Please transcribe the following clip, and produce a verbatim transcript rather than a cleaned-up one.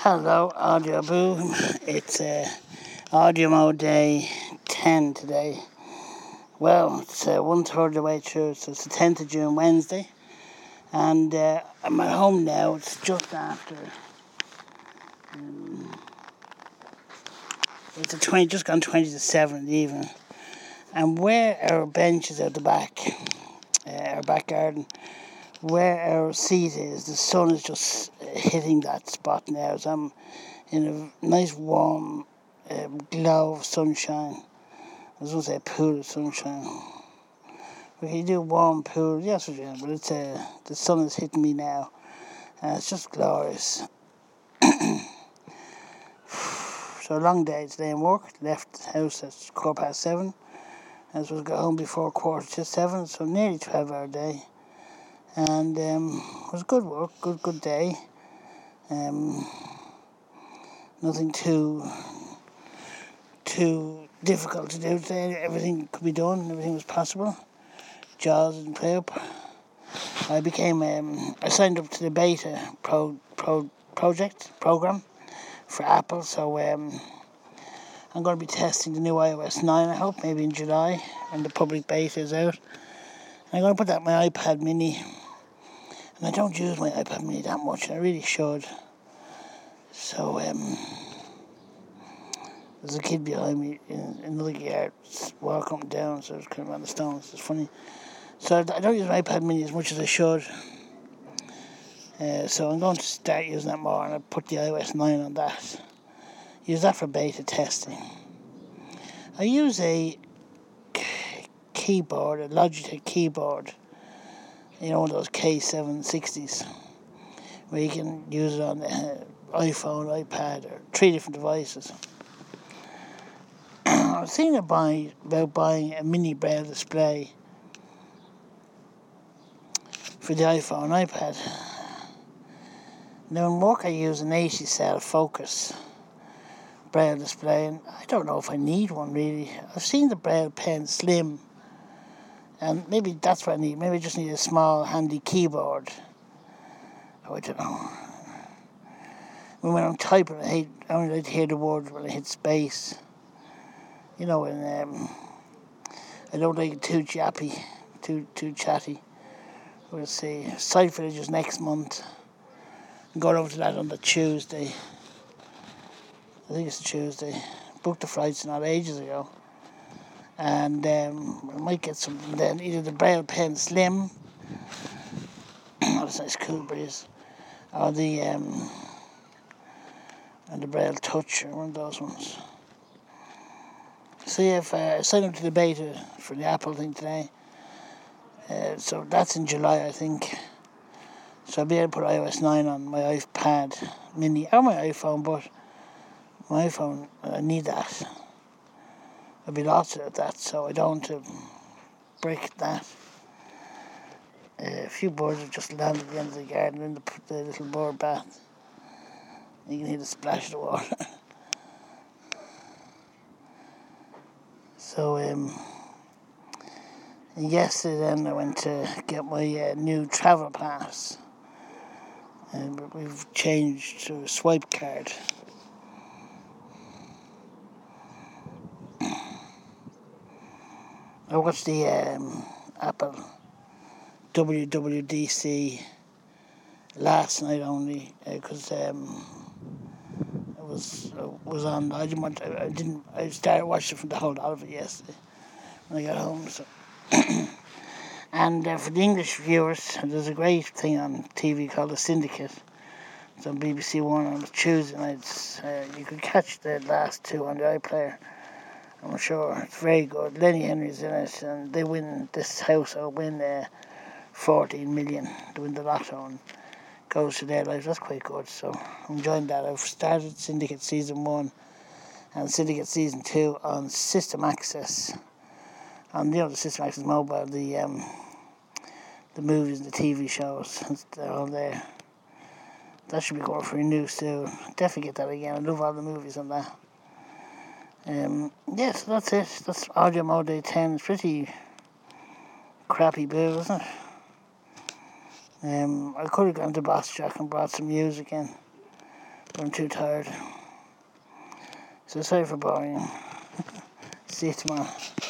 Hello, Audio Boo. It's uh, Audio Mode Day ten today. Well, it's uh, one third of the way through, so it's the tenth of June, Wednesday. And uh, I'm at home now. It's just after. Um, it's a twenty, just gone twenty to seven in the evening. And where our bench is out the back, uh, our back garden, where our seat is, the sun is just hitting that spot now. So I'm in a nice warm uh, glow of sunshine. I was going to say a pool of sunshine. We can do warm pool, yes we can, but it's uh, the sun is hitting me now, and it's just glorious. So a long day today in work. Left the house at quarter past seven. I was supposed to go home before quarter to seven, so nearly twelve hour day. And um, it was good work, good good day. Um, nothing too too difficult to do today. Everything could be done. Everything was possible. Jaws didn't play up. I became um, I signed up to the beta pro, pro project program for Apple. So um, I'm going to be testing the new i O S nine. I hope maybe in July when the public beta is out. And I'm going to put that on my iPad Mini. And I don't use my iPad Mini that much. And I really should. So um. There's a kid behind me in, in the yard walking up and down, so it's kind of on the stones. It's funny. So I don't use my iPad Mini as much as I should. Uh, so I'm going to start using that more, and I put the i O S nine on that. Use that for beta testing. I use a keyboard, a Logitech keyboard. You know, one of those K seven sixties, where you can use it on the uh, iPhone, iPad, or three different devices. I was thinking about buying, about buying a mini braille display for the iPhone, iPad. Now in work I use an eighty cell Focus braille display, and I don't know if I need one really. I've seen the Braille Pen Slim, and maybe that's what I need. Maybe I just need a small handy keyboard. Oh, I don't know. When I'm typing, I hate. I only like to hear the words when I hit space. You know, and um, I don't like it too chappy, too too chatty. We'll see. Site Village is next month. I'm going over to that on the Tuesday. I think it's Tuesday. Booked the flights not ages ago. And um, I might get something then. Either the Braille Pen Slim. Oh, that's a nice cool breeze. Or the, um, and the Braille Touch, or one of those ones. So yeah, if, uh, I signed up to the beta for the Apple thing today. Uh, so that's in July, I think. So I'll be able to put i O S nine on my iPad Mini or my iPhone, but my iPhone, I need that. There'll be lots of that, so I don't want to break that. Uh, a few birds have just landed at the end of the garden in the, the little bird bath. You can hear the splash of the water. So, um, yesterday then I went to get my uh, new travel pass. And we've changed to a swipe card. I watched the um, Apple W W D C last night only because uh, um, it was uh, was on. I didn't want. I, I didn't. I started watching from the whole lot of it yesterday when I got home. So, and uh, for the English viewers, there's a great thing on T V called The Syndicate. It's on B B C One on Tuesday nights. Uh, you could catch the last two on the iPlayer. I'm sure it's very good. Lenny Henry's in it, and they win. This house will win uh, fourteen million. They win the lotto and goes to their life. That's quite good. So I'm enjoying that. I've started Syndicate season one and Syndicate season two on System Access. And you know the System Access mobile, the um, the movies and the T V shows, they're all there. That should be going for renewal soon. Definitely get that again. I love all the movies on that. Um, yes, that's it. That's Audio Mode Day ten. It's pretty crappy bill, isn't it? Um, I could have gone to Boss Jack and brought some music in. I'm too tired. So sorry for boring you. See you tomorrow.